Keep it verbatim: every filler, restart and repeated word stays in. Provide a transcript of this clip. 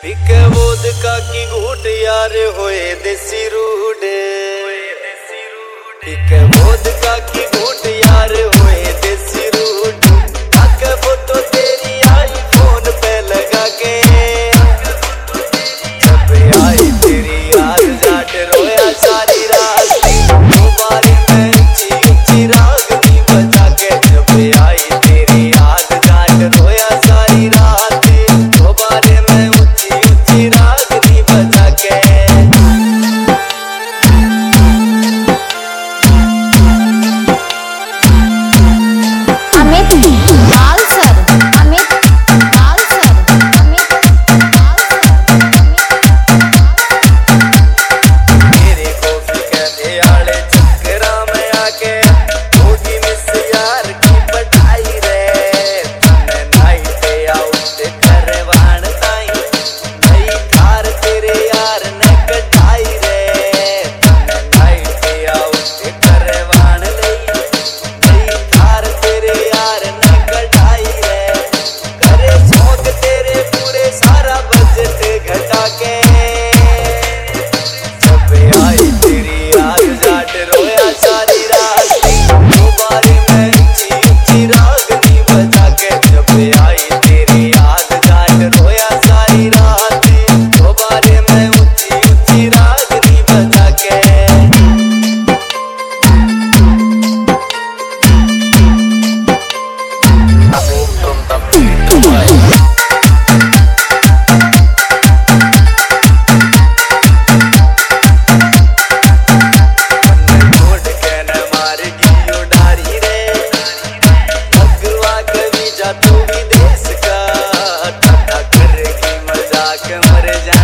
पीके vodka की घूट यार होए देसी रूड। पीके वोदका की घूट यार होए देसी रूड। आके फोटो तेरी आई फोन पे लगा के, जब आई तेरी याद जाट रोया सारी रात। दोबारे में ऊंची ऊंची रागनी बजा के, जब आई तेरी याद जाट रोया सारी रात। दोबारे में ऊंची ऊंची रागनी बजा के। Amit Lal sir, Amit Lal sir, Amit Lal sir, मेरे कॉफी कहते आले चक्करा में आके होगी मिस यार की बधाई रे। तने नाइट आउट करवाण ताई नई कार तेरे यार ने कटाई रे। तने नाइट आउट करवाण लई नई कार तेरे यार ने कटाई रे। करे शौक तेरे पूरे सारा बजट घटा के, जब आई तेरी याद जाट रोया सारी रात। दोबारे में ऊंची ऊंची रागनी बजा के, जब आई तेरी याद जाट रोया सारी रात। दोबारे में ऊंची ऊंची रागनी बजा के। छोड़ के न मार गियो डारी रे। भगवा कभी जा तू विदेश का, टाटा करेगी मजाक मर जा।